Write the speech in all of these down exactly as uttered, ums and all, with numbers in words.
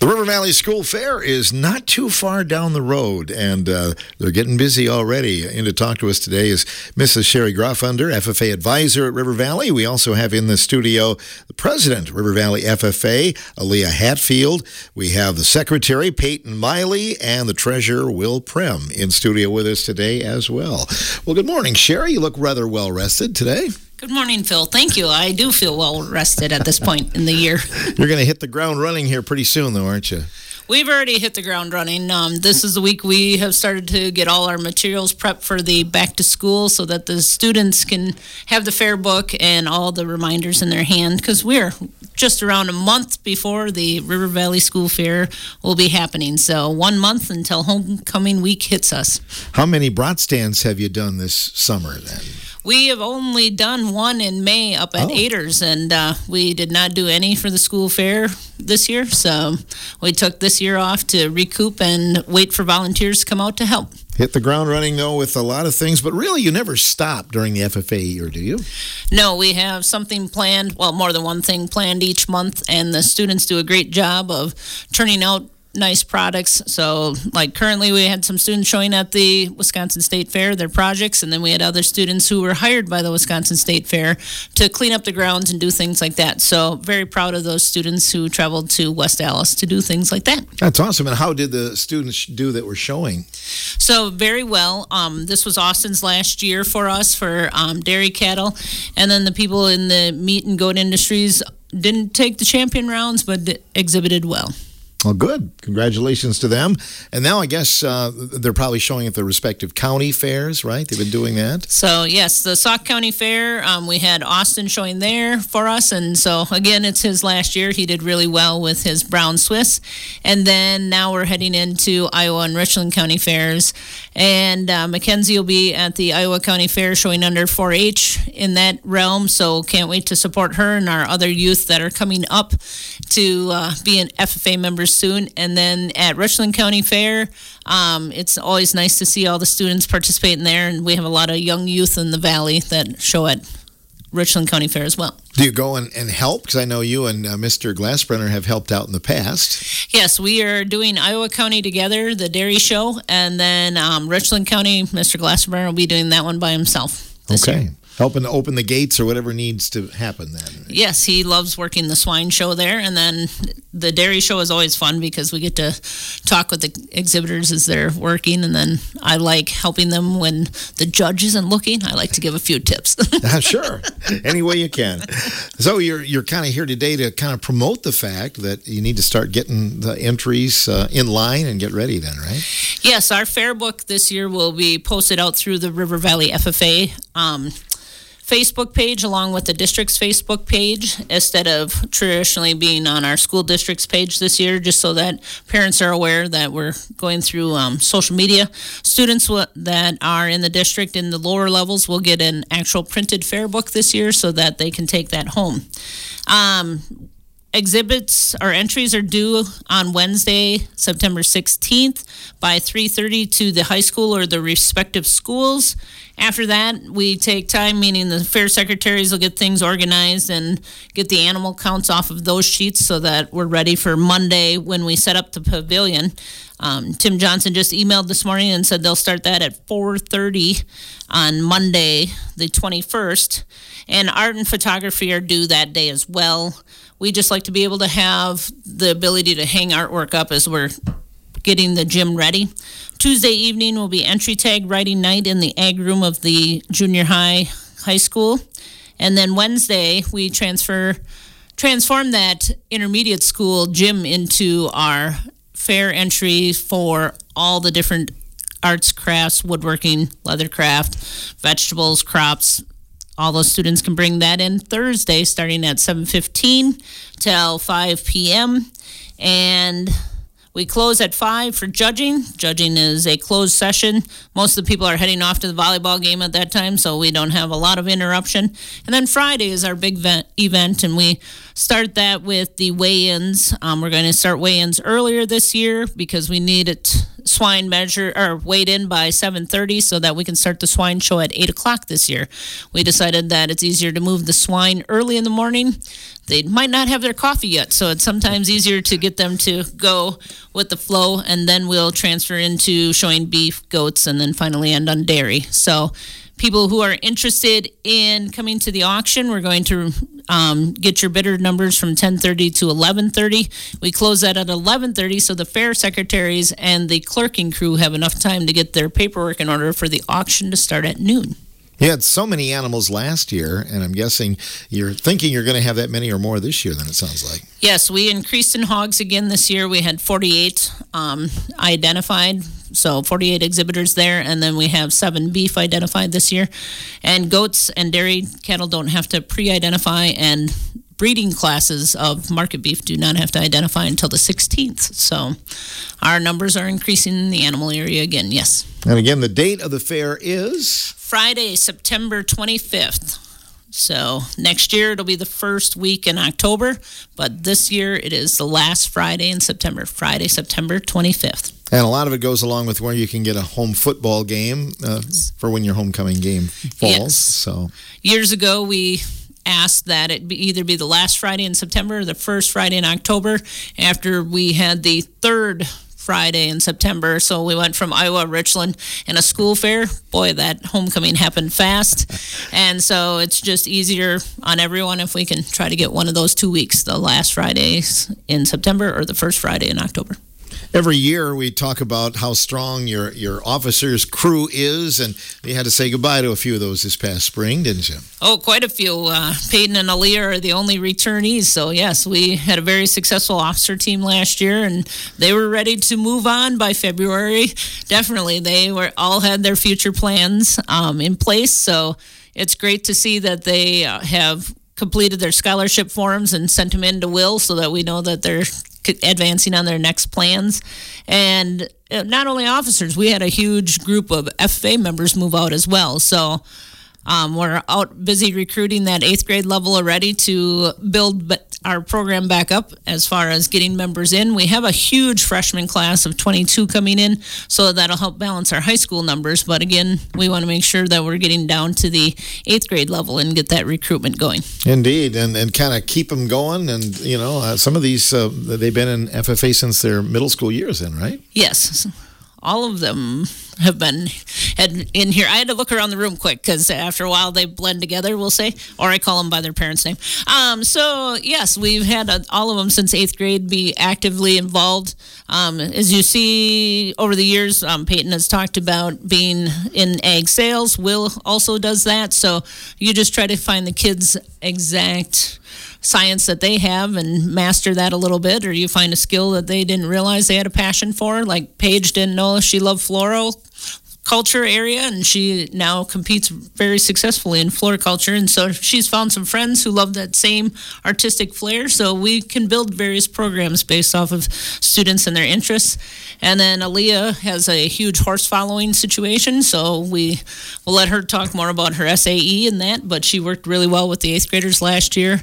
The River Valley School Fair is not too far down the road, and uh, they're getting busy already. In to talk to us today is Missus Sherry Groffunder, F F A advisor at River Valley. We also have in the studio the president of River Valley F F A, Aaliyah Hatfield. We have the secretary, Peyton Miley, and the treasurer, Will Prim, in studio with us today as well. Well, good morning, Sherry. You look rather well rested today. Good morning, Phil. Thank you. I do feel well rested at this point in the year. You're going to hit the ground running here pretty soon, though, aren't you? We've already hit the ground running. Um, this is the week we have started to get all our materials prepped for the back to school so that the students can have the fair book and all the reminders in their hand, because we're just around a month before the River Valley School Fair will be happening. So one month until homecoming week hits us. How many brat stands have you done this summer then? We have only done one in May up at Oh. Aders, and uh, we did not do any for the school fair this year. So we took this year off to recoup and wait for volunteers to come out to help. Hit the ground running, though, with a lot of things, but really you never stop during the F F A year, do you? No, we have something planned, well, more than one thing planned each month, and the students do a great job of turning out nice products. So like currently we had some students showing at the Wisconsin State Fair their projects, and then we had other students who were hired by the Wisconsin State Fair to clean up the grounds and do things like that. So very proud of those students who traveled to West Allis to do things like that. That's awesome. And how did the students do that were showing? So very well. Um, this was Austin's last year for us for um, dairy cattle, and then the people in the meat and goat industries didn't take the champion rounds but exhibited well. Well, good. Congratulations to them. And now I guess uh, they're probably showing at the respective county fairs, right? They've been doing that. So, yes, the Sauk County Fair, um, we had Austin showing there for us. And so, again, it's his last year. He did really well with his Brown Swiss. And then now we're heading into Iowa and Richland County Fairs. And uh, Mackenzie will be at the Iowa County Fair showing under four H in that realm. So can't wait to support her and our other youth that are coming up to uh, be an F F A members soon. And then at Richland County Fair, um, it's always nice to see all the students participating there. And we have a lot of young youth in the valley that show at Richland County Fair as well. Do you go and, and help? Because I know you and uh, Mister Glassbrenner have helped out in the past. Yes, we are doing Iowa County together, the dairy show, and then um, Richland County, Mister Glassbrenner will be doing that one by himself this Okay. year. Helping to open the gates or whatever needs to happen then. Yes, he loves working the swine show there, and then the dairy show is always fun because we get to talk with the exhibitors as they're working, and then I like helping them when the judge isn't looking. I like to give a few tips. uh, sure, any way you can. So you're you're kind of here today to kind of promote the fact that you need to start getting the entries uh, in line and get ready then, right? Yes, our fair book this year will be posted out through the River Valley F F A um, Facebook page along with the district's Facebook page instead of traditionally being on our school district's page this year, just so that parents are aware that we're going through um, social media. Students w- that are in the district in the lower levels will get an actual printed fair book this year so that they can take that home. Um, Exhibits or entries are due on Wednesday, September sixteenth by three thirty to the high school or the respective schools. After that, we take time, meaning the fair secretaries will get things organized and get the animal counts off of those sheets so that we're ready for Monday when we set up the pavilion. Um, Tim Johnson just emailed this morning and said they'll start that at four thirty on Monday, the twenty-first. And art and photography are due that day as well. We just like to be able to have the ability to hang artwork up as we're getting the gym ready. Tuesday evening will be entry tag writing night in the ag room of the junior high high school. And then Wednesday, we transfer transform that intermediate school gym into our fair entry for all the different arts, crafts, woodworking, leathercraft, vegetables, crops. All those students can bring that in Thursday starting at seven fifteen till five p.m. And we close at five for judging. Judging is a closed session. Most of the people are heading off to the volleyball game at that time, so we don't have a lot of interruption. And then Friday is our big event, and we start that with the weigh-ins. Um, we're going to start weigh-ins earlier this year because we need it swine measure or weighed in by seven thirty so that we can start the swine show at eight o'clock this year. We decided that it's easier to move the swine early in the morning they might not have their coffee yet, so it's sometimes easier to get them to go with the flow, and then we'll transfer into showing beef, goats, and then finally end on dairy. So people who are interested in coming to the auction, we're going to um, get your bidder numbers from ten thirty to eleven thirty. We close that at eleven thirty, so the fair secretaries and the clerking crew have enough time to get their paperwork in order for the auction to start at noon. You had so many animals last year, and I'm guessing you're thinking you're going to have that many or more this year, then it sounds like. Yes, we increased in hogs again this year. We had forty-eight um, identified, so forty-eight exhibitors there, and then we have seven beef identified this year. And goats and dairy cattle don't have to pre-identify, and breeding classes of market beef do not have to identify until the sixteenth. So our numbers are increasing in the animal area again, yes. And again, the date of the fair is? Friday, September twenty-fifth. So next year it'll be the first week in October, but this year it is the last Friday in September, Friday, September twenty-fifth. And a lot of it goes along with where you can get a home football game uh, for when your homecoming game falls. Yes. So years ago we asked that it be either be the last Friday in September or the first Friday in October, after we had the third Friday in September. So we went from Iowa, Richland, and a school fair. Boy, that homecoming happened fast. And so it's just easier on everyone if we can try to get one of those two weeks, the last Fridays in September or the first Friday in October. Every year we talk about how strong your, your officers' crew is, and you had to say goodbye to a few of those this past spring, didn't you? Oh, quite a few. Uh, Peyton and Aaliyah are the only returnees, so yes, we had a very successful officer team last year, and they were ready to move on by February. Definitely, they were all had their future plans um, in place, so it's great to see that they uh, have completed their scholarship forms and sent them in to Will so that we know that they're advancing on their next plans. And not only officers, we had a huge group of F F A members move out as well. So um, we're out busy recruiting that eighth grade level already to build our program back up as far as getting members in. We have a huge freshman class of twenty-two coming in, so that'll help balance our high school numbers. But again, we want to make sure that we're getting down to the eighth grade level and get that recruitment going. Indeed, and, and kind of keep them going. And, you know, uh, some of these, uh, they've been in F F A since their middle school years then, right? Yes. All of them have been had in here. I had to look around the room quick because after a while they blend together, we'll say, or I call them by their parents' name. Um, so, yes, we've had uh, all of them since eighth grade be actively involved. Um, as you see over the years, um, Peyton has talked about being in ag sales. Will also does that. So you just try to find the kids' exact science that they have and master that a little bit, or you find a skill that they didn't realize they had a passion for. Like Paige didn't know she loved floriculture area, and she now competes very successfully in floriculture, and so she's found some friends who love that same artistic flair, so we can build various programs based off of students and their interests. And then Aaliyah has a huge horse following situation, so we will let her talk more about her S A E and that, but she worked really well with the eighth graders last year.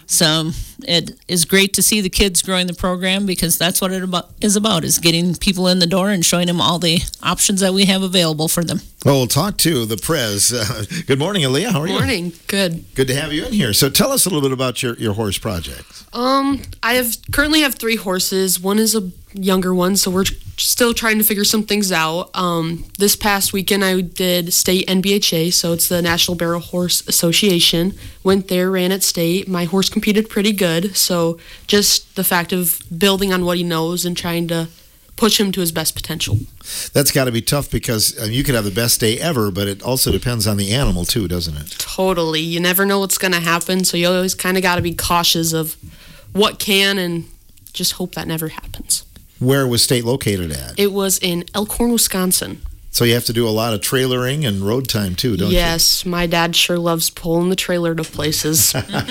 So it is great to see the kids growing the program, because that's what it about, is about, is getting people in the door and showing them all the options that we have available for them. Well, we'll talk to the Prez. Uh, good morning, Aaliyah. How are you? Morning. Good. Good to have you in here. So tell us a little bit about your, your horse project. Um, I have currently have three horses. One is a younger one, so we're still trying to figure some things out. Um, this past weekend I did state N B H A, so it's the National Barrel Horse Association. Went there, ran at state. My horse competed pretty good, so just the fact of building on what he knows and trying to push him to his best potential. That's got to be tough, because uh, you could have the best day ever, but it also depends on the animal too, doesn't it? Totally. You never know what's going to happen, so you always kind of got to be cautious of what can and just hope that never happens. Where was state located at? It was in Elkhorn, Wisconsin. So you have to do a lot of trailering and road time too, don't yes, you? Yes, my dad sure loves pulling the trailer to places.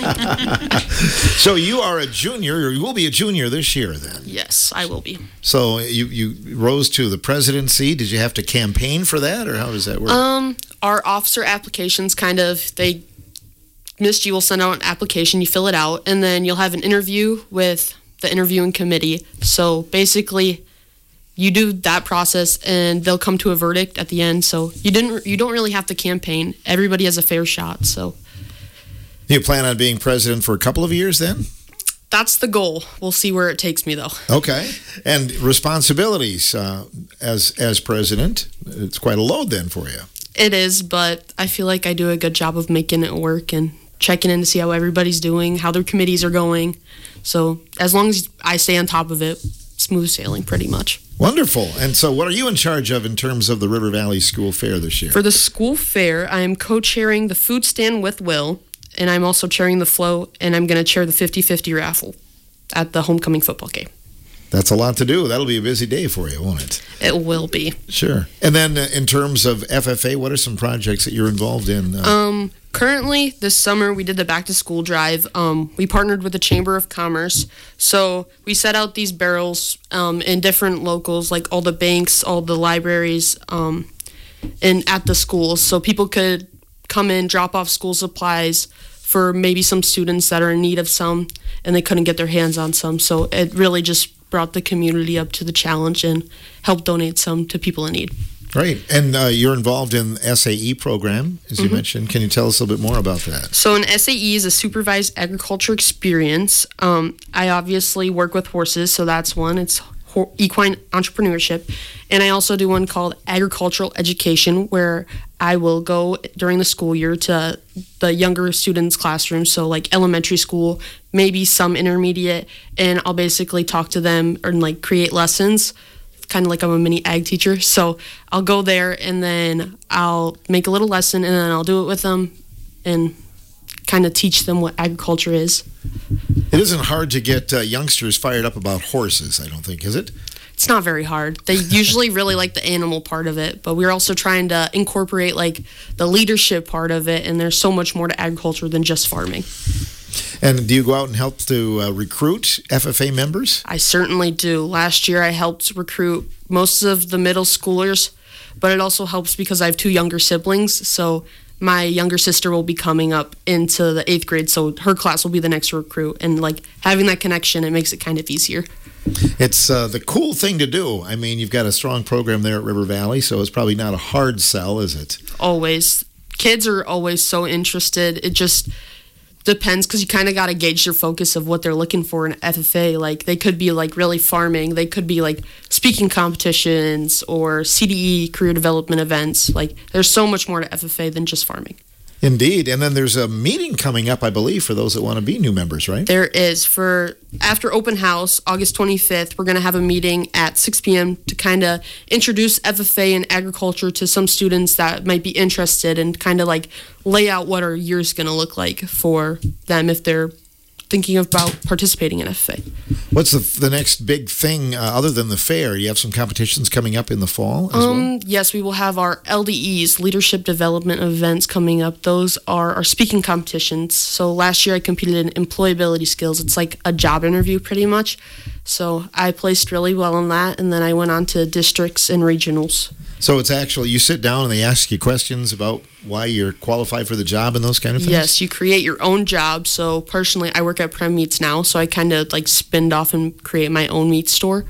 So you are a junior, or you will be a junior this year then? Yes, I will be. So you, you rose to the presidency. Did you have to campaign for that, or how does that work? Um, our officer applications kind of, they, Miss G will send out an application, you fill it out, and then you'll have an interview with the interviewing committee. So basically, you do that process, and they'll come to a verdict at the end. So you didn't, you don't really have to campaign. Everybody has a fair shot. So You plan on being president for a couple of years then? That's the goal. We'll see where it takes me, though. Okay. And responsibilities uh, as as president, it's quite a load then for you. It is, but I feel like I do a good job of making it work and checking in to see how everybody's doing, how their committees are going. So as long as I stay on top of it, smooth sailing pretty much. Wonderful. And so what are you in charge of in terms of the River Valley School Fair this year? For the school fair, I am co-chairing the food stand with Will, and I'm also chairing the float, and I'm going to chair the fifty-fifty raffle at the homecoming football game. That's a lot to do. That'll be a busy day for you, won't it? It will be. Sure. And then uh, in terms of F F A, what are some projects that you're involved in? Uh, Um, currently, this summer, we did the back-to-school drive. Um, we partnered with the Chamber of Commerce. So we set out these barrels um, in different locals, like all the banks, all the libraries, um, and at the schools. So people could come in, drop off school supplies for maybe some students that are in need of some, and they couldn't get their hands on some. So it really just brought the community up to the challenge and helped donate some to people in need. Great. And uh, you're involved in the S A E program, as you mm-hmm. mentioned. Can you tell us a little bit more about that? So an S A E is a supervised agriculture experience. Um, I obviously work with horses, so that's one. It's ho- equine entrepreneurship. And I also do one called agricultural education, where I will go during the school year to the younger students' classrooms, so like elementary school, maybe some intermediate, and I'll basically talk to them and like create lessons, kind of like I'm a mini ag teacher. So I'll go there and then I'll make a little lesson and then I'll do it with them and kind of teach them what agriculture is. It isn't hard to get uh, youngsters fired up about horses, I don't think, is it? It's not very hard. They usually really like the animal part of it, but we're also trying to incorporate like the leadership part of it, and there's so much more to agriculture than just farming. And do you go out and help to uh, recruit F F A members? I certainly do. Last year I helped recruit most of the middle schoolers, but it also helps because I have two younger siblings, so my younger sister will be coming up into the eighth grade, so her class will be the next recruit, and like having that connection, it makes it kind of easier. It's uh, the cool thing to do. I mean, you've got a strong program there at River Valley, so it's probably not a hard sell, is it? Always. Kids are always so interested. It just depends, because you kind of got to gauge their focus of what they're looking for in F F A. Like, they could be like really farming. They could be like speaking competitions or C D E, career development events. Like, there's so much more to F F A than just farming. Indeed. And then there's a meeting coming up, I believe, for those that want to be new members, right? There is. For after open house, August twenty-fifth, we're going to have a meeting at six p.m. to kind of introduce F F A and agriculture to some students that might be interested, and kind of like lay out what our year's going to look like for them if they're thinking about participating in F F A. What's the the next big thing uh, other than the fair? You have some competitions coming up in the fall as um, well? Yes, we will have our L D Es, Leadership Development Events, coming up. Those are our speaking competitions. So last year I competed in employability skills. It's like a job interview pretty much. So I placed really well in that, and then I went on to districts and regionals. So it's actually, you sit down and they ask you questions about why you're qualified for the job and those kind of things? Yes, you create your own job. So personally, I work at Prem Meats now, so I kind of like spinned off and create my own meat store.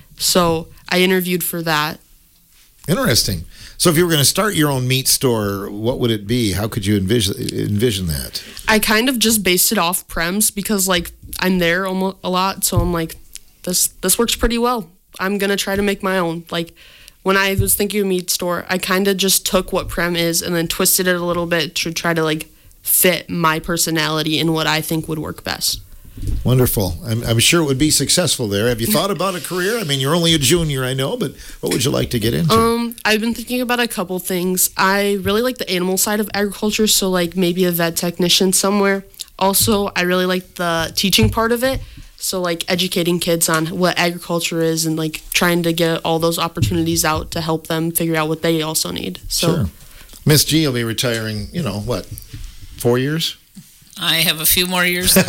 So I interviewed for that. Interesting. So if you were going to start your own meat store, what would it be? How could you envision envision that? I kind of just based it off Prem's because like I'm there almost a lot, so I'm like, this this works pretty well. I'm gonna try to make my own. Like when I was thinking of meat store, I kind of just took what Prem is and then twisted it a little bit to try to like fit my personality and what I think would work best. Wonderful. I'm, I'm sure it would be successful there. Have you thought about a career? I mean, you're only a junior, I know, but what would you like to get into? Um, I've been thinking about a couple things. I really like the animal side of agriculture, so like maybe a vet technician somewhere. Also, I really like the teaching part of it, so like educating kids on what agriculture is and like trying to get all those opportunities out to help them figure out what they also need. So, sure. Miss G will be retiring, you know, what, four years? I have a few more years than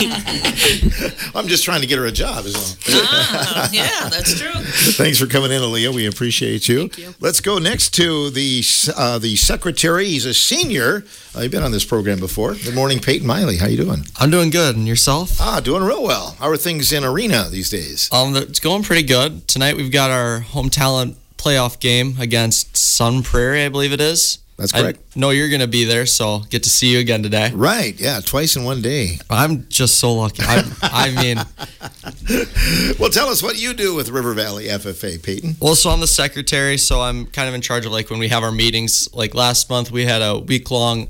that. I'm just trying to get her a job as well. Ah, yeah, that's true. Thanks for coming in, Aaliyah. We appreciate you. Thank you. Let's go next to the uh, the secretary. He's a senior. Uh, you've been on this program before. Good morning, Peyton Miley. How you doing? I'm doing good. And yourself? Ah, doing real well. How are things in Arena these days? Um, it's going pretty good. Tonight we've got our home talent playoff game against Sun Prairie, I believe it is. That's I correct. know you're going to be there, so get to see you again today. Right, yeah, twice in one day. I'm just so lucky. I, I mean, Well, tell us what you do with River Valley F F A, Peyton. well, so I'm the secretary, so I'm kind of in charge of like when we have our meetings. Like last month, we had a week-long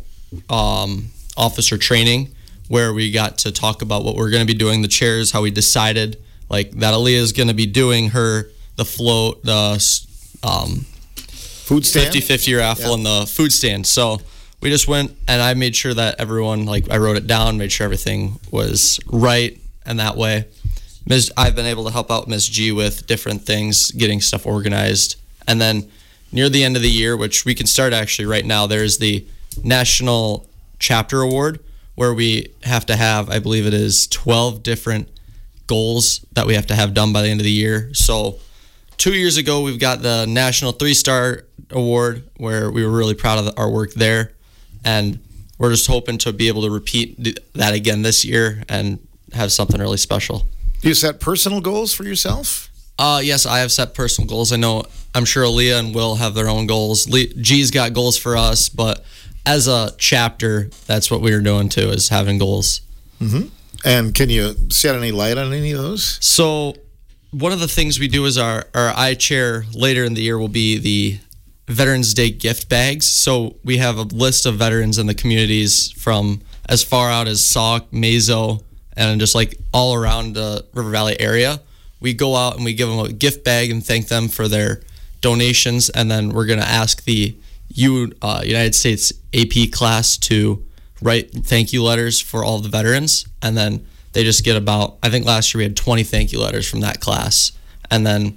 um, officer training where we got to talk about what we're going to be doing, the chairs, how we decided like that Aaliyah is going to be doing her, the float, the um, Food stand? fifty-fifty raffle Yeah. and the food stand. So we just went and I made sure that everyone, like I wrote it down, made sure everything was right. And that way, Miz I've been able to help out Miz G with different things, getting stuff organized. And then near the end of the year, which we can start actually right now, there's the National Chapter Award where we have to have, I believe it is twelve different goals that we have to have done by the end of the year. So two years ago, we've got the National Three-Star Award where we were really proud of our work there. And we're just hoping to be able to repeat that again this year and have something really special. Do you set personal goals for yourself? Uh, yes, I have set personal goals. I know, I'm sure Aaliyah and Will have their own goals. Le- G's got goals for us, but as a chapter, that's what we were doing too, is having goals. Mm-hmm. And can you shed any light on any of those? So one of the things we do is our, our I chair later in the year will be the Veterans Day gift bags. So we have a list of veterans in the communities from as far out as Sauk, Mazo, and just like all around the River Valley area. We go out and we give them a gift bag and thank them for their donations. And then we're going to ask the U, uh, United States A P class to write thank you letters for all the veterans. And then they just get about, I think last year we had twenty thank you letters from that class. And then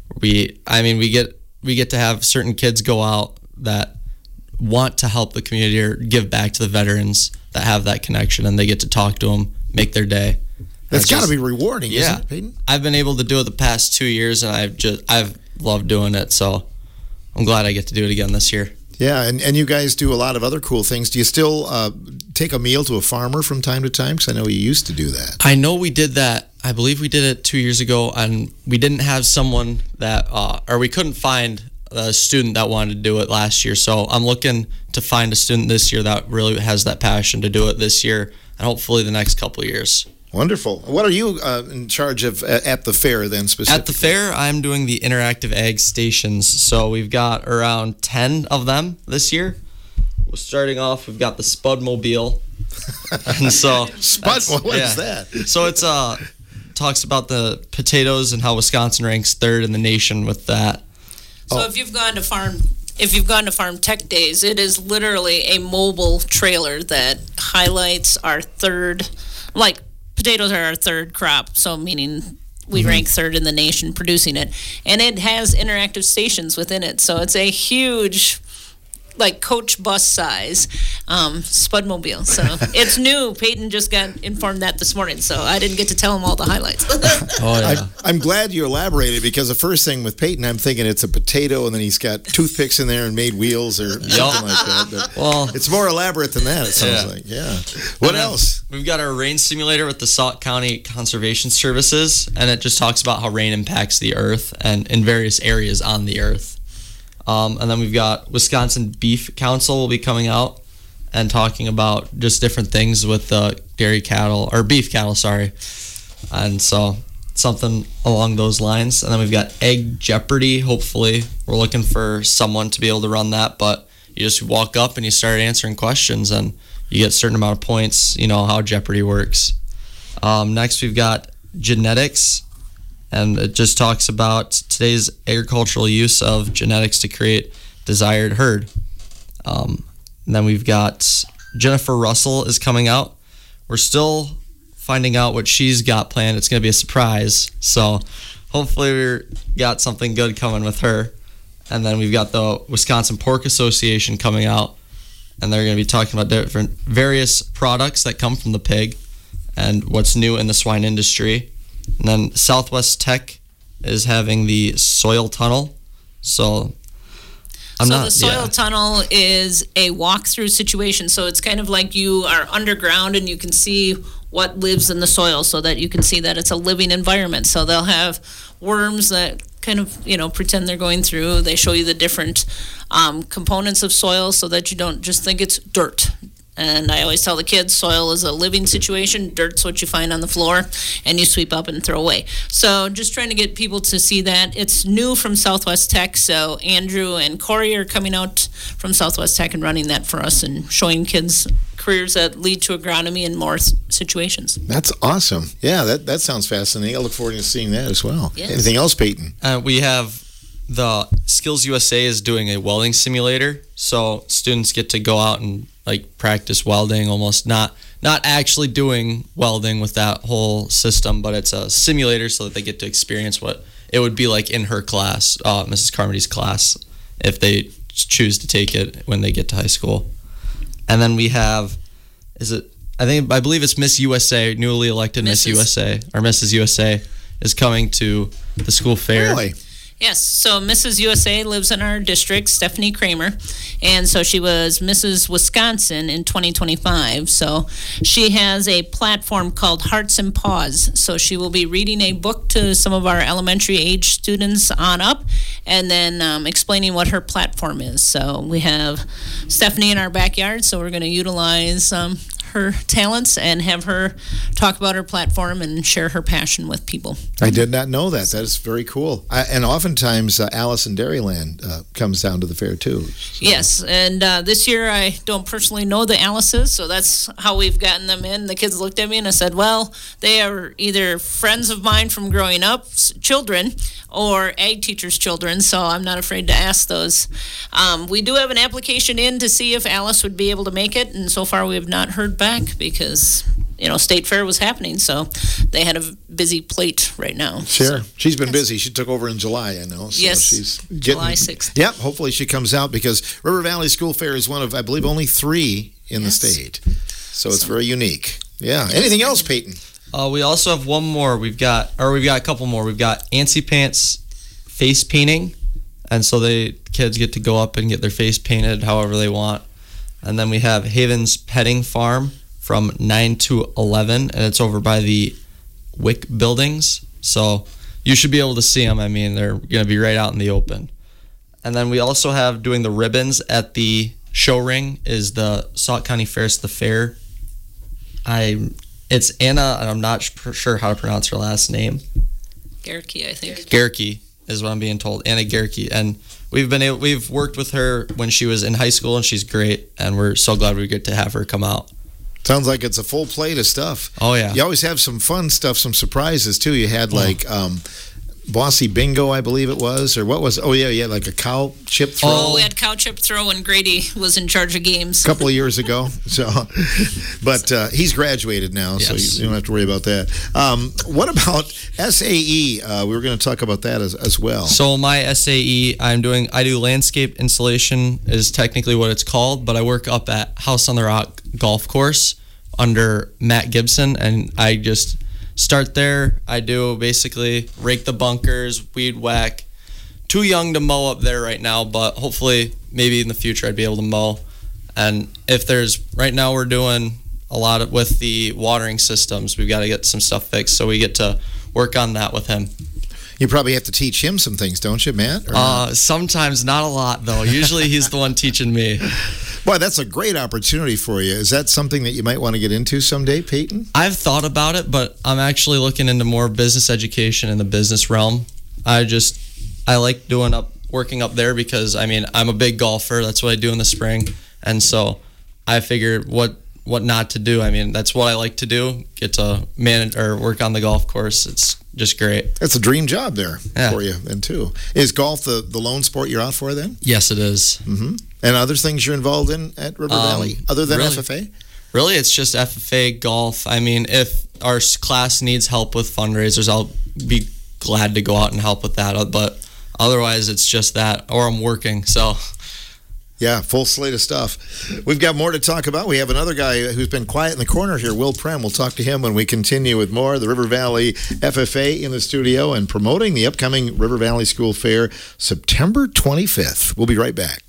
we, I mean, we get, we get to have certain kids go out that want to help the community or give back to the veterans that have that connection, and they get to talk to them, make their day. That's It's got to just- be rewarding, yeah. isn't it, Peyton? I've been able to do it the past two years, and I've just I've loved doing it. So I'm glad I get to do it again this year. Yeah, and, and you guys do a lot of other cool things. Do you still uh, take a meal to a farmer from time to time? Because I know you used to do that. I know we did that. I believe we did it two years ago, and we didn't have someone that, uh, or we couldn't find a student that wanted to do it last year. So I'm looking to find a student this year that really has that passion to do it this year, and hopefully the next couple of years. Wonderful. What are you uh, in charge of uh, at the fair then specifically? At the fair, I'm doing the interactive ag stations. So we've got around ten of them this year. We're starting off, we've got the Spudmobile. And so Spud, that's- what yeah. is that? So it's uh talks about the potatoes and how Wisconsin ranks third in the nation with that. So Oh. if you've gone to farm, if you've gone to Farm Tech Days, it is literally a mobile trailer that highlights our third, like potatoes are our third crop, so meaning we Mm-hmm. rank third in the nation producing it, and it has interactive stations within it. So it's a huge, like coach bus size um, Spudmobile. So it's new. Peyton just got informed that this morning, so I didn't get to tell him all the highlights. Oh yeah. I, I'm glad you elaborated because the first thing with Peyton, I'm thinking it's a potato and then he's got toothpicks in there and made wheels or something like that. But Well, it's more elaborate than that, it sounds Yeah. like. Yeah. What And then else? We've got our rain simulator with the Sauk County Conservation Services, and it just talks about how rain impacts the earth and in various areas on the earth. Um, and then we've got Wisconsin Beef Council will be coming out and talking about just different things with the dairy cattle, or beef cattle, sorry. And so something along those lines. And then we've got Egg Jeopardy. Hopefully, we're looking for someone to be able to run that, but you just walk up and you start answering questions and you get a certain amount of points, you know, how Jeopardy works. Um, next, we've got genetics, and it just talks about today's agricultural use of genetics to create desired herd. Um, and then we've got Jennifer Russell is coming out. We're still finding out what she's got planned. It's going to be a surprise. So hopefully we got something good coming with her. And then we've got the Wisconsin Pork Association coming out, and they're going to be talking about different various products that come from the pig and what's new in the swine industry. And then Southwest Tech is having the soil tunnel. So I'm so not the soil yeah. tunnel is a walkthrough situation. So it's kind of like you are underground and you can see what lives in the soil, so that you can see that it's a living environment. So they'll have worms that kind of, you know, pretend they're going through. They show you the different um, components of soil so that you don't just think it's dirt. And I always tell the kids, soil is a living situation. Dirt's what you find on the floor, and you sweep up and throw away. So just trying to get people to see that. It's new from Southwest Tech, so Andrew and Corey are coming out from Southwest Tech and running that for us and showing kids careers that lead to agronomy in more situations. That's awesome. Yeah, that, that sounds fascinating. I look forward to seeing that as well. Yes. Anything else, Peyton? Uh, we have the Skills U S A is doing a welding simulator, so students get to go out and like practice welding, almost not not actually doing welding with that whole system, but it's a simulator so that they get to experience what it would be like in her class, uh, Missus Carmody's class, if they choose to take it when they get to high school. And then we have, is it? I think I believe it's Miss U S A, newly elected Miss U S A or Missus U S A is coming to the school fair. Really? Yes, so Missus U S A lives in our district, Stephanie Kramer, and so she was Missus Wisconsin in twenty twenty-five. So she has a platform called Hearts and Paws. So she will be reading a book to some of our elementary age students on up, and then um, explaining what her platform is. So we have Stephanie in our backyard, so we're going to utilize um, her talents and have her talk about her platform and share her passion with people. I did not know that. That is very cool. I, and oftentimes uh, Alice in Dairyland uh, comes down to the fair too. So. Yes, and uh, this year I don't personally know the Alice's, so that's how we've gotten them in. The kids looked at me and I said, well, they are either friends of mine from growing up, children, or ag teachers' children, so I'm not afraid to ask those. Um, we do have an application in to see if Alice would be able to make it, and so far we have not heard back because, you know, State Fair was happening, so they had a busy plate right now. Sure. So, she's been yes. busy. She took over in July, I know. So yes, she's getting, July sixth. Yep, hopefully she comes out because River Valley School Fair is one of, I believe, only three in yes. the state. So it's so, very unique. Yeah. Anything else, Peyton? Uh, we also have one more. We've got, or we've got a couple more. We've got Antsy Pants face painting, and so the kids get to go up and get their face painted however they want. And then we have Haven's Petting Farm from nine to eleven, and it's over by the Wick buildings. So you should be able to see them. I mean, they're going to be right out in the open. And then we also have doing the ribbons at the show ring is the Sauk County Fair's the Fair. I, it's Anna, and I'm not sure how to pronounce her last name. Gerke, I think. Gerke is what I'm being told. Anna Gerke. And we've been able, we've worked with her when she was in high school, and she's great. And we're so glad we get to have her come out. Sounds like it's a full plate of stuff. Oh, yeah. You always have some fun stuff, some surprises, too. You had, like, um, Bossy Bingo, I believe it was, or what was it? Oh, yeah, yeah, like a cow chip throw. Oh, we had cow chip throw when Grady was in charge of games. A couple of years ago. So, But uh, he's graduated now, yes. so you, you don't have to worry about that. Um, what about S A E? Uh, we were going to talk about that as, as well. So my S A E, I'm doing, I do landscape installation is technically what it's called, but I work up at House on the Rock Golf Course under Matt Gibson, and I just start there. I do basically rake the bunkers, weed whack. Too young to mow up there right now, but hopefully maybe in the future I'd be able to mow. And if there's, right now we're doing a lot of, with the watering systems, we've got to get some stuff fixed, so we get to work on that with him. You probably have to teach him some things, don't you, Matt? Or uh, sometimes, not a lot, though. Usually he's the one teaching me. Boy, that's a great opportunity for you. Is that something that you might want to get into someday, Peyton? I've thought about it, but I'm actually looking into more business education in the business realm. I just, I like doing up, working up there because, I mean, I'm a big golfer. That's what I do in the spring. And so I figured what what not to do. I mean, that's what I like to do, get to manage or work on the golf course. It's just great. That's a dream job there yeah. for you then, too. Is golf the, the lone sport you're out for then? Yes, it is. Mm-hmm. And other things you're involved in at River Um, Valley, other than really, F F A? Really, it's just F F A, golf. I mean, if our class needs help with fundraisers, I'll be glad to go out and help with that. But otherwise, it's just that, or I'm working, so... Yeah, full slate of stuff. We've got more to talk about. We have another guy who's been quiet in the corner here, Will Prem. We'll talk to him when we continue with more. The River Valley F F A in the studio and promoting the upcoming River Valley School Fair, September twenty-fifth. We'll be right back.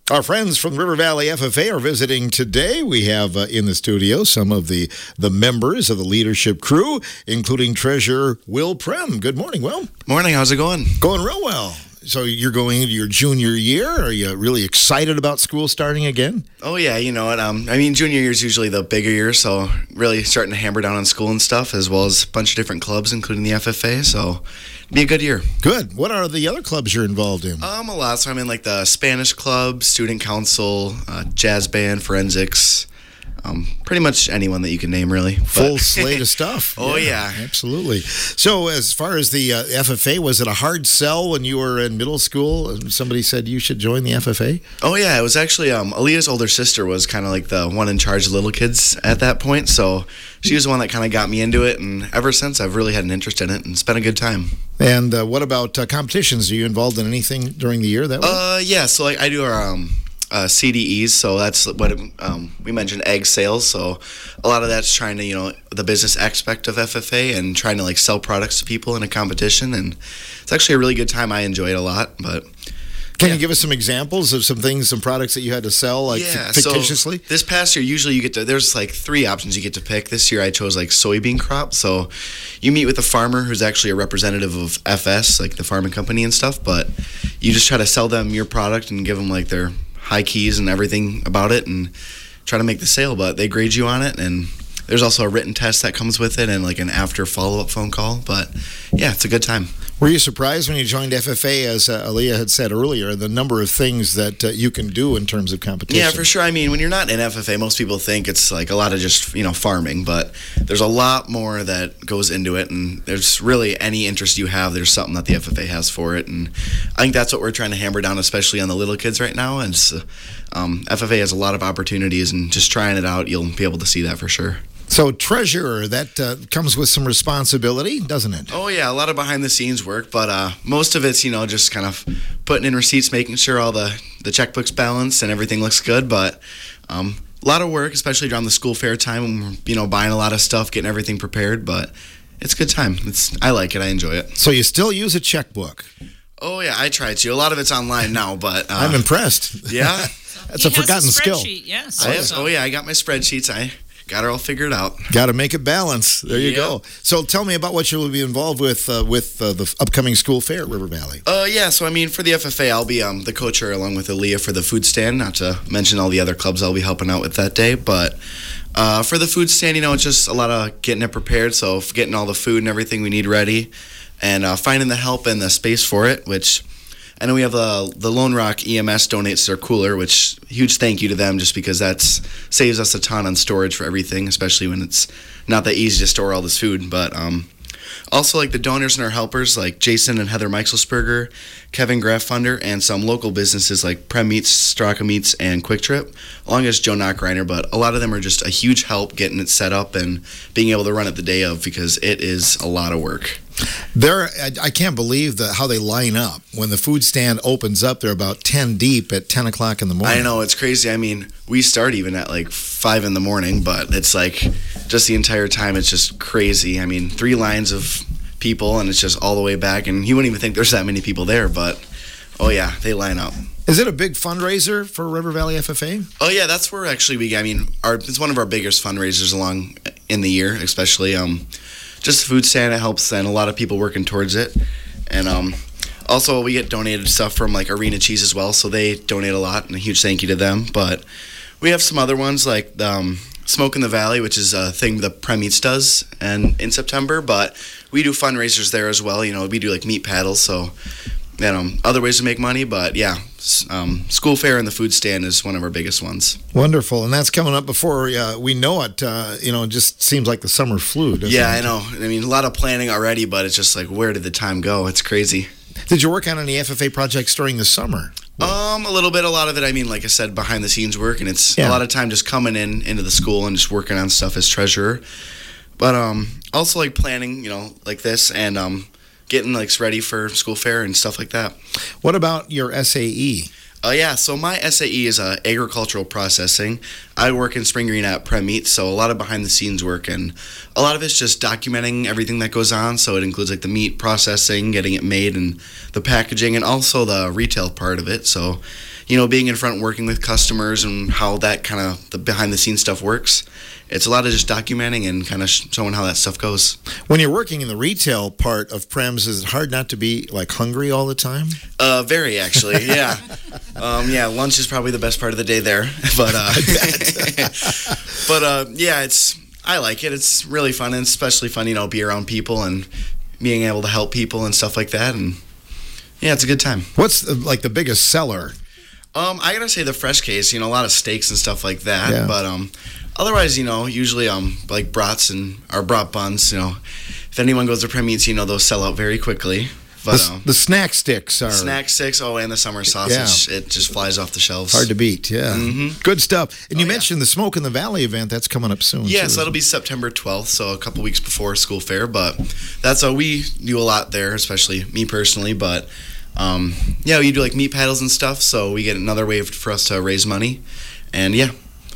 Our friends from River Valley F F A are visiting today. We have uh, in the studio some of the, the members of the leadership crew, including Treasurer Will Prem. Good morning, Will. Morning. How's it going? Going real well. So you're going into your junior year. Are you really excited about school starting again? Oh, yeah. You know what? Um, I mean, junior year is usually the bigger year, so really starting to hammer down on school and stuff, as well as a bunch of different clubs, including the F F A. So it'll be a good year. Good. What are the other clubs you're involved in? Um, a lot. So I'm in like the Spanish club, student council, uh, jazz band, forensics. Um, pretty much anyone that you can name, really. Full But- slate of stuff. Oh, yeah. Absolutely. So as far as the uh, F F A, was it a hard sell when you were in middle school and somebody said you should join the F F A? Oh, yeah. It was actually um, Aaliyah's older sister was kind of like the one in charge of little kids at that point. So she was the one that kind of got me into it. And ever since, I've really had an interest in it, and it's been a good time. And uh, what about uh, competitions? Are you involved in anything during the year that way? Uh, yeah. So like I do our um, uh, C D Es. So that's what um, we mentioned, egg sales. So a lot of that's trying to, you know, the business aspect of F F A and trying to like sell products to people in a competition. And it's actually a really good time. I enjoy it a lot. But Can yeah. you give us some examples of some things, some products that you had to sell, like yeah, fictitiously? So this past year, usually you get to, there's like three options you get to pick. This year I chose like soybean crop. So you meet with a farmer who's actually a representative of F S, like the farming company and stuff, but you just try to sell them your product and give them like their high keys and everything about it and try to make the sale, but they grade you on it. And there's also a written test that comes with it and like an after follow-up phone call. But yeah, it's a good time. Were you surprised when you joined F F A, as uh, Aaliyah had said earlier, the number of things that uh, you can do in terms of competition? Yeah, for sure. I mean, when you're not in F F A, most people think it's like a lot of just, you know, farming, but there's a lot more that goes into it, and there's really any interest you have, there's something that the F F A has for it, and I think that's what we're trying to hammer down, especially on the little kids right now, and it's, uh, um, F F A has a lot of opportunities, and just trying it out, you'll be able to see that for sure. So, treasurer, that uh, comes with some responsibility, doesn't it? Oh, yeah, a lot of behind-the-scenes work, but uh, most of it's, you know, just kind of putting in receipts, making sure all the, the checkbooks balanced and everything looks good, but um, a lot of work, especially around the school fair time when we're, you know, buying a lot of stuff, getting everything prepared, but it's a good time. It's I like it. I enjoy it. So, you still use a checkbook? Oh, yeah, I try to. A lot of it's online now, but... Uh, I'm impressed. Yeah. That's He a has forgotten skill. spreadsheet, Yes. I have, oh, yeah, I got my spreadsheets. I got it all figured out. Got to make it balance. There you Yep. go. So, tell me about what you'll be involved with uh, with uh, the upcoming school fair at River Valley. Uh, yeah, so I mean, for the F F A, I'll be um, the co-chair along with Aaliyah for the food stand, not to mention all the other clubs I'll be helping out with that day. But uh, for the food stand, you know, it's just a lot of getting it prepared, so getting all the food and everything we need ready, and uh, finding the help and the space for it, which I know we have the, the Lone Rock E M S donates their cooler, which huge thank you to them just because that saves us a ton on storage for everything, especially when it's not that easy to store all this food. But um, also like the donors and our helpers like Jason and Heather Meichelsberger, Kevin Graffunder, and some local businesses like Prem Meats, Straka Meats, and Quick Trip, along as Joe Knockreiner. But a lot of them are just a huge help getting it set up and being able to run it the day of because it is a lot of work. There, I, I can't believe the, how they line up. When the food stand opens up, they're about ten deep at ten o'clock in the morning. I know, it's crazy. I mean, we start even at like five in the morning, but it's like just the entire time, it's just crazy. I mean, three lines of people, and it's just all the way back, and you wouldn't even think there's that many people there, but oh yeah, they line up. Is it a big fundraiser for River Valley F F A? Oh yeah, that's where actually we, I mean, our it's one of our biggest fundraisers along in the year, especially. Um, just the food stand, it helps, and a lot of people working towards it. And um, also we get donated stuff from like Arena Cheese as well, so they donate a lot, and a huge thank you to them. But we have some other ones like um, Smoke in the Valley, which is a thing the Prem Meats does and in September, but we do fundraisers there as well. You know, we do like meat paddles, so you know, other ways to make money. But yeah, um, school fair and the food stand is one of our biggest ones. Wonderful, and that's coming up before uh, we know it. Uh, you know, it just seems like the summer flew, doesn't Yeah, it? I know. I mean, a lot of planning already, but it's just like, where did the time go? It's crazy. Did you work on any F F A projects during the summer? Um, a little bit, a lot of it. I mean, like I said, behind the scenes work, and it's Yeah. a lot of time just coming in into the school and just working on stuff as treasurer. But um, also like planning, you know, like this, and um, getting like ready for school fair and stuff like that. What about your S A E? Uh, yeah, so my S A E is uh, agricultural processing. I work in Spring Green at Prem Meats, so a lot of behind-the-scenes work, and a lot of it's just documenting everything that goes on, so it includes like the meat processing, getting it made, and the packaging, and also the retail part of it. So you know, being in front, working with customers, and how that kind of the behind the scenes stuff works. It's a lot of just documenting and kind of showing how that stuff goes. When you're working in the retail part of Prems, is it hard not to be like hungry all the time? Uh, very actually, yeah. um, yeah, lunch is probably the best part of the day there, but uh, but uh, yeah, it's I like it. It's really fun, and especially fun, you know, be around people and being able to help people and stuff like that, and yeah, it's a good time. What's the, like the biggest seller? Um, I gotta say the fresh case, you know, a lot of steaks and stuff like that, Yeah. but um. Otherwise, you know, usually um like brats and our brat buns, you know, if anyone goes to Prem Meats, you know, those sell out very quickly. But The, um, the snack sticks are snack sticks, oh, and the summer sausage, it just flies off the shelves. hard to beat. Yeah, Mhm. good stuff. And you Oh, yeah. mentioned the Smoke in the Valley event that's coming up soon. Yeah, too. so that'll be September twelfth, so a couple weeks before school fair. But that's how we do a lot there, especially me personally. But um, yeah, we do like meat paddles and stuff, so we get another way for us to raise money. And yeah.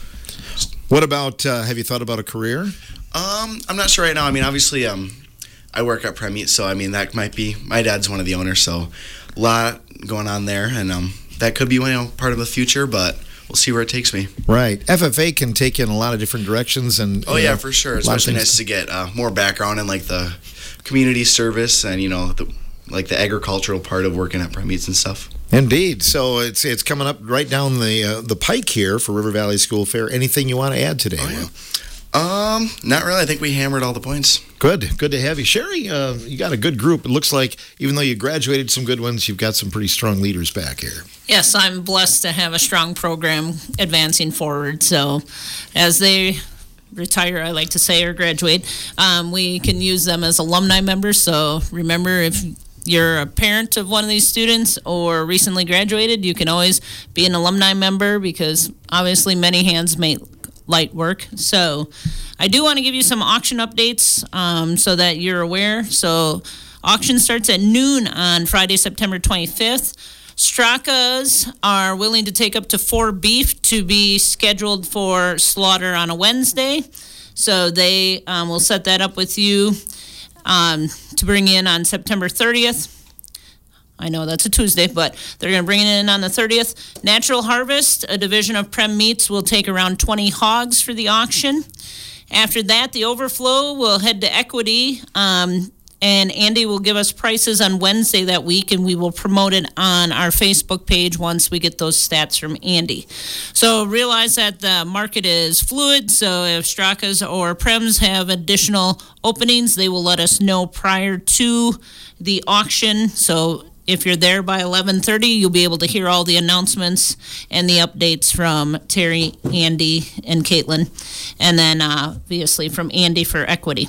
What about? Uh, have you thought about a career? Um, I'm not sure right now. I mean, obviously, um, I work at Prem Meats, so I mean that might be. My dad's one of the owners, so a lot going on there, and um, that could be, you know, part of the future. But we'll see where it takes me. Right. F F A can take you in a lot of different directions, and Oh you yeah, know, for sure. a lot of Especially things- nice to get uh, more background in like the community service and you know the like the agricultural part of working at Prem Meats and stuff. Indeed. So it's it's coming up right down the uh, the pike here for River Valley School Fair. Anything you want to add today? Oh, yeah. Will? Um, not really. I think we hammered all the points. Good. Good to have you, Sherry. Uh, you got a good group. It looks like even though you graduated some good ones, you've got some pretty strong leaders back here. Yes, I'm blessed to have a strong program advancing forward. So as they retire, I like to say, or graduate, um, we can use them as alumni members. So remember, if you're a parent of one of these students or recently graduated, you can always be an alumni member because obviously many hands make light work. So I do want to give you some auction updates um, so that you're aware. So auction starts at noon on Friday, September twenty-fifth. Straka's are willing to take up to four beef to be scheduled for slaughter on a Wednesday. So they um, will set that up with you um, to bring in on September thirtieth. I know that's a Tuesday, but they're going to bring it in on the thirtieth. Natural Harvest, a division of Prem Meats, will take around twenty hogs for the auction. After that, the overflow will head to Equity, um, and Andy will give us prices on Wednesday that week, and we will promote it on our Facebook page once we get those stats from Andy. So realize that the market is fluid, so if Straka's or Prems have additional openings, they will let us know prior to the auction. So if you're there by eleven thirty, you'll be able to hear all the announcements and the updates from Terry, Andy, and Caitlin. And then uh, obviously from Andy for Equity.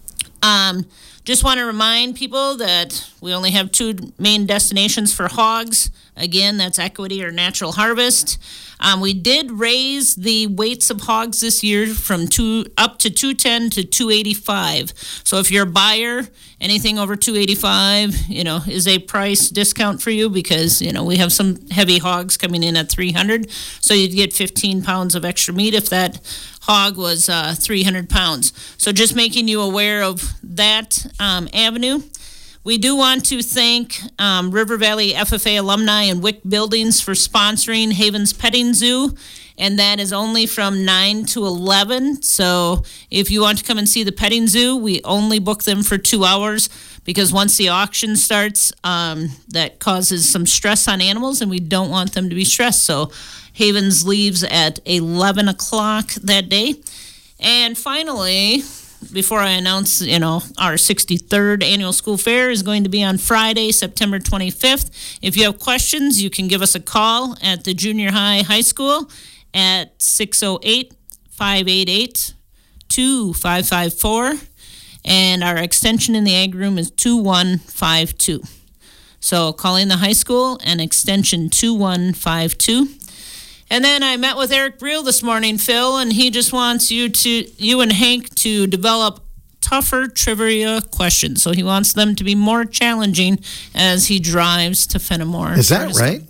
Um, just want to remind people that we only have two main destinations for hogs. Again, that's Equity or Natural Harvest. Um, we did raise the weights of hogs this year from two up to two ten to two eighty-five. So if you're a buyer, anything over two eighty-five, you know, is a price discount for you because, you know, we have some heavy hogs coming in at three hundred. So you'd get fifteen pounds of extra meat if that hog was uh, three hundred pounds. So just making you aware of that um, avenue. We do want to thank um, River Valley F F A alumni and W I C Buildings for sponsoring Haven's Petting Zoo, and that is only from nine to eleven. So if you want to come and see the petting zoo, we only book them for two hours because once the auction starts, um, that causes some stress on animals, and we don't want them to be stressed. So Havens leaves at eleven o'clock that day. And finally, before I announce, you know, our sixty-third annual school fair is going to be on Friday, September twenty-fifth. If you have questions, you can give us a call at the junior high high school at six oh eight, five eight eight, two five five four. And our extension in the ag room is two one five two. So calling the high school and extension two one five two. And then I met with Eric Breel this morning, Phil, and he just wants you to, you and Hank to develop tougher trivia questions. So he wants them to be more challenging as he drives to Fenimore. Is that right?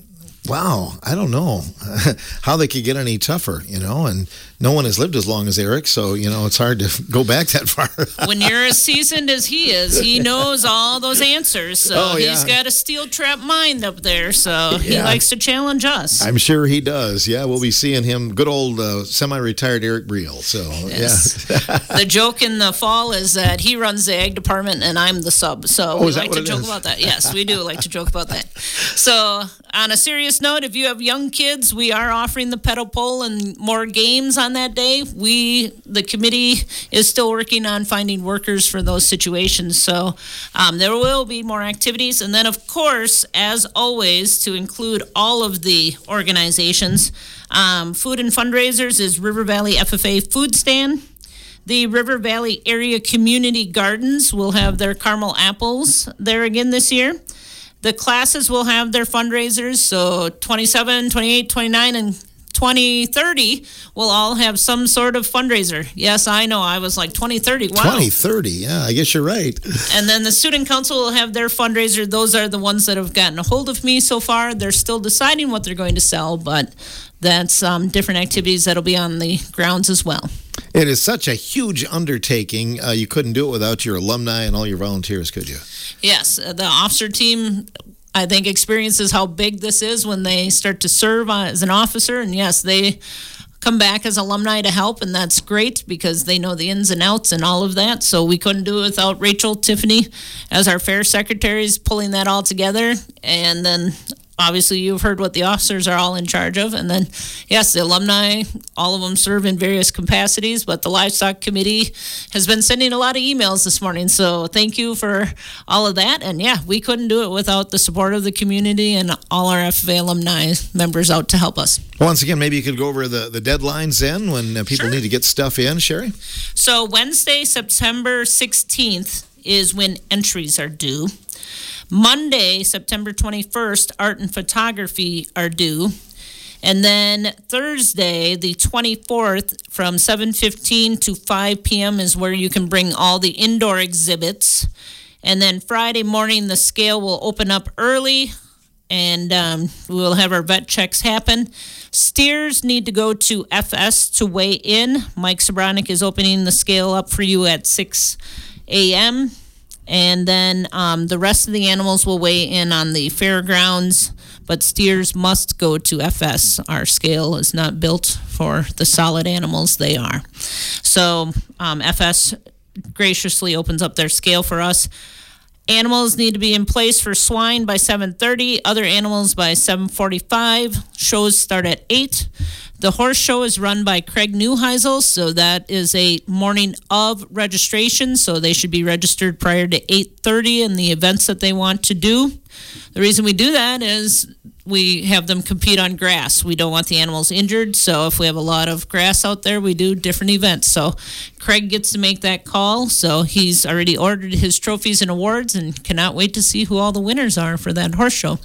Wow, I don't know how they could get any tougher, you know, and no one has lived as long as Eric, so, you know, it's hard to go back that far. When you're as seasoned as he is, he knows all those answers, so Oh, yeah. he's got a steel trap mind up there, so he Yeah. likes to challenge us. I'm sure he does. Yeah, we'll be seeing him, good old uh, semi-retired Eric Briel. So, Yes. yeah. The joke in the fall is that he runs the ag department and I'm the sub. So Oh, we is that like what to it joke is? about that. Yes, we do like to joke about that. So on a serious note, if you have young kids, we are offering the pedal pole and more games on that day. We, the committee, is still working on finding workers for those situations. So um, there will be more activities. And then, of course, as always, to include all of the organizations, um, food and fundraisers is River Valley F F A Food Stand. The River Valley Area Community Gardens will have their caramel apples there again this year. The classes will have their fundraisers, so twenty-seven, twenty-eight, twenty-nine, and twenty thirty will all have some sort of fundraiser. Yes, I know, I was like twenty thirty, wow. twenty thirty, yeah, I guess you're right. And then the Student Council will have their fundraiser. Those are the ones that have gotten a hold of me so far. They're still deciding what they're going to sell, but that's um, different activities that'll be on the grounds as well. It is such a huge undertaking. Uh, you couldn't do it without your alumni and all your volunteers, could you? Yes, uh, the officer team, I think, experiences how big this is when they start to serve uh, as an officer. And yes, they come back as alumni to help, and that's great because they know the ins and outs and all of that. So we couldn't do it without Rachel Tiffany as our fair secretaries pulling that all together. And then obviously you've heard what the officers are all in charge of. And then, yes, the alumni, all of them serve in various capacities, but the Livestock Committee has been sending a lot of emails this morning. So thank you for all of that. And yeah, we couldn't do it without the support of the community and all our F F A alumni members out to help us. Once again, maybe you could go over the, the deadlines then when uh, people Sure. need to get stuff in, Sherry? So Wednesday, September sixteenth is when entries are due. Monday, September twenty-first, art and photography are due. And then Thursday, the twenty-fourth, from seven fifteen to five p.m. is where you can bring all the indoor exhibits. And then Friday morning, the scale will open up early, and um, we'll have our vet checks happen. Steers need to go to F S to weigh in. Mike Sobronic is opening the scale up for you at six a.m., and then um, the rest of the animals will weigh in on the fairgrounds, but steers must go to F S. Our scale is not built for the solid animals they are. So um, F S graciously opens up their scale for us. Animals need to be in place for swine by seven thirty, other animals by seven forty-five. Shows start at eight. The horse show is run by Craig Neuheisel, so that is a morning of registration, so they should be registered prior to eight thirty in the events that they want to do. The reason we do that is we have them compete on grass. We don't want the animals injured, so if we have a lot of grass out there, we do different events. So Craig gets to make that call, so he's already ordered his trophies and awards and cannot wait to see who all the winners are for that horse show.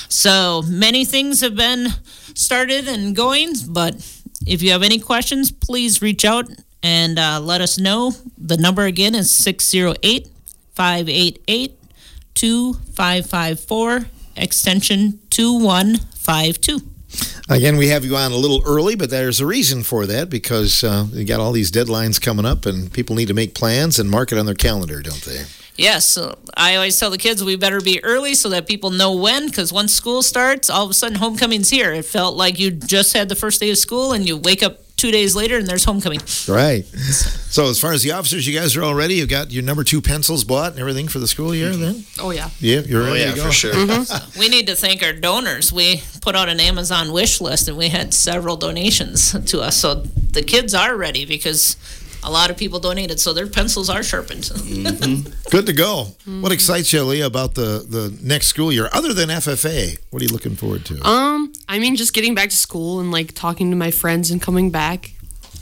So many things have been started and going, but if you have any questions, please reach out and uh, let us know. The number again is six oh eight, five eight eight, two five five four, extension two one five two. Again, we have you on a little early, but there's a reason for that because uh, we got all these deadlines coming up and people need to make plans and mark it on their calendar, don't they? Yes, so I always tell the kids we better be early so that people know when, because once school starts, all of a sudden homecoming's here. It felt like you just had the first day of school and you wake up two days later and there's homecoming. Right. So as far as the officers, you guys are all ready? You've got your number two pencils bought and everything for the school year then? Oh, yeah. Yeah, you're Oh ready yeah, to go. for sure. Mm-hmm. We need to thank our donors. We put out an Amazon wish list and we had several donations to us. So the kids are ready because a lot of people donated, so their pencils are sharpened. Mm-hmm. Good to go. Mm-hmm. What excites you, Leah, about the, the next school year, other than F F A? What are you looking forward to? Um, I mean, just getting back to school and like talking to my friends and coming back.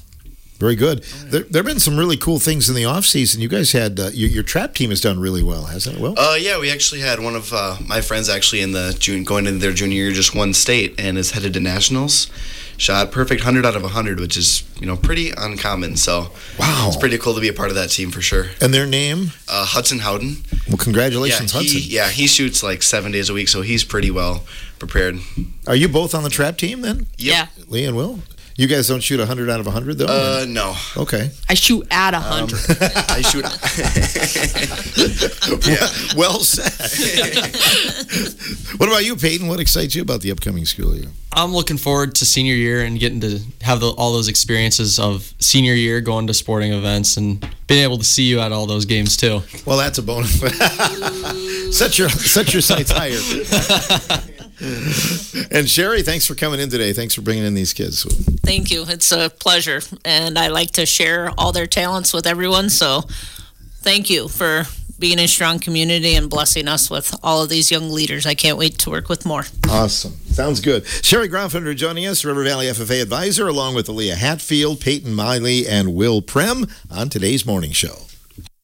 Very good. There there have been some really cool things in the off season. You guys had uh, your, your trap team has done really well, hasn't it? Will? Uh, yeah, we actually had one of uh, my friends actually in the June going into their junior year just won state and is headed to nationals. shot perfect one hundred out of one hundred, which is, you know, pretty uncommon. So Wow. it's pretty cool to be a part of that team for sure. And their name? Uh, Hudson Howden. Well, congratulations, yeah, Hudson. he, yeah, he shoots like seven days a week, so he's pretty well prepared. Are you both on the trap team then? Yep. Yeah. Lee and Will? You guys don't shoot one hundred out of one hundred, though? Uh, no. Okay. I shoot at a hundred. I shoot. Yeah. Well said. What about you, Peyton? What excites you about the upcoming school year? I'm looking forward to senior year and getting to have the, all those experiences of senior year, going to sporting events, and being able to see you at all those games too. Well, that's a bonus. set your set your sights higher. And Sherry, thanks for coming in today. Thanks for bringing in these kids. Thank you. It's a pleasure. And I like to share all their talents with everyone. So thank you for being a strong community and blessing us with all of these young leaders. I can't wait to work with more. Awesome. Sounds good. Sherry Groffunder joining us, River Valley F F A advisor, along with Aaliyah Hatfield, Peyton Miley, and Will Prem on today's morning show.